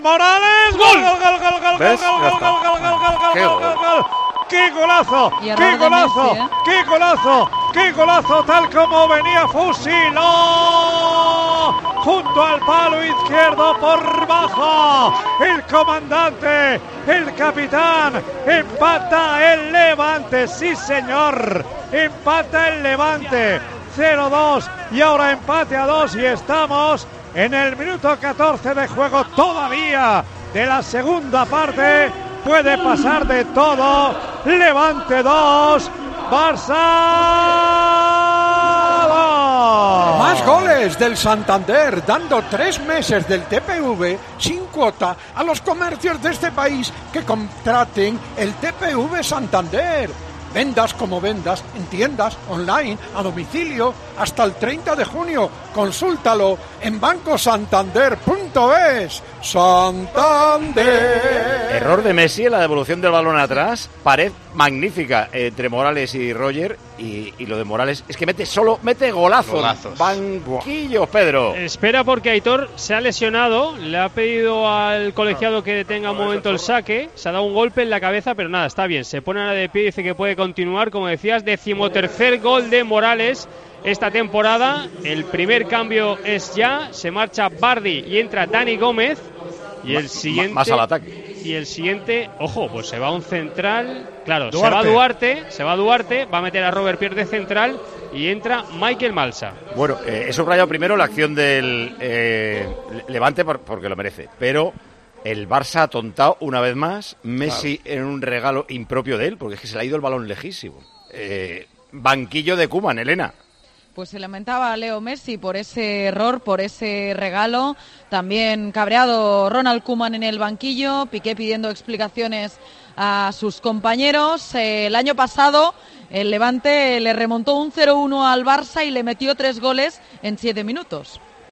Morales, gol. ¡Qué golazo! ¡Qué golazo! ¡Qué golazo! ¡Qué golazo! Tal como venía, fusiló junto al palo izquierdo por bajo. El comandante, el capitán, empata el Levante. Sí, señor. Empata el Levante. 0-2 y ahora empate a 2 y estamos en el minuto 14 de juego todavía de la segunda parte. Puede pasar de todo. Levante 2, Barça 2. Más goles del Santander, dando 3 meses del TPV sin cuota a los comercios de este país que contraten el TPV Santander. Vendas como vendas, en tiendas, online, a domicilio, hasta el 30 de junio. Consúltalo en bancosantander.es. ¡Santander! Error de Messi en la devolución del balón atrás. Pared magnífica entre Morales y Roger. Y lo de Morales es que mete golazos. Banquillos, Pedro. Espera porque Aitor se ha lesionado. Le ha pedido al colegiado que detenga un momento el saque. Se ha dado un golpe en la cabeza, pero nada, está bien. Se pone de pie y dice que puede continuar. Como decías, 13º gol de Morales esta temporada. El primer cambio es ya. Se marcha Bardi y entra Dani Gómez. Y el siguiente. Más al ataque. Y el siguiente, ojo, pues se va un central. Claro, Duarte. Se va Duarte, va a meter a Robert Pierre de central y entra Michael Malsa. Bueno, he subrayado primero la acción del Levante porque lo merece, pero el Barça ha tontado una vez más. Messi en un regalo impropio de él, porque es que se le ha ido el balón lejísimo. Banquillo de Koeman, Elena. Pues se lamentaba Leo Messi por ese error, por ese regalo. También cabreado Ronald Koeman en el banquillo, Piqué pidiendo explicaciones a sus compañeros. El año pasado el Levante le remontó un 0-1 al Barça y le metió 3 goles en 7 minutos.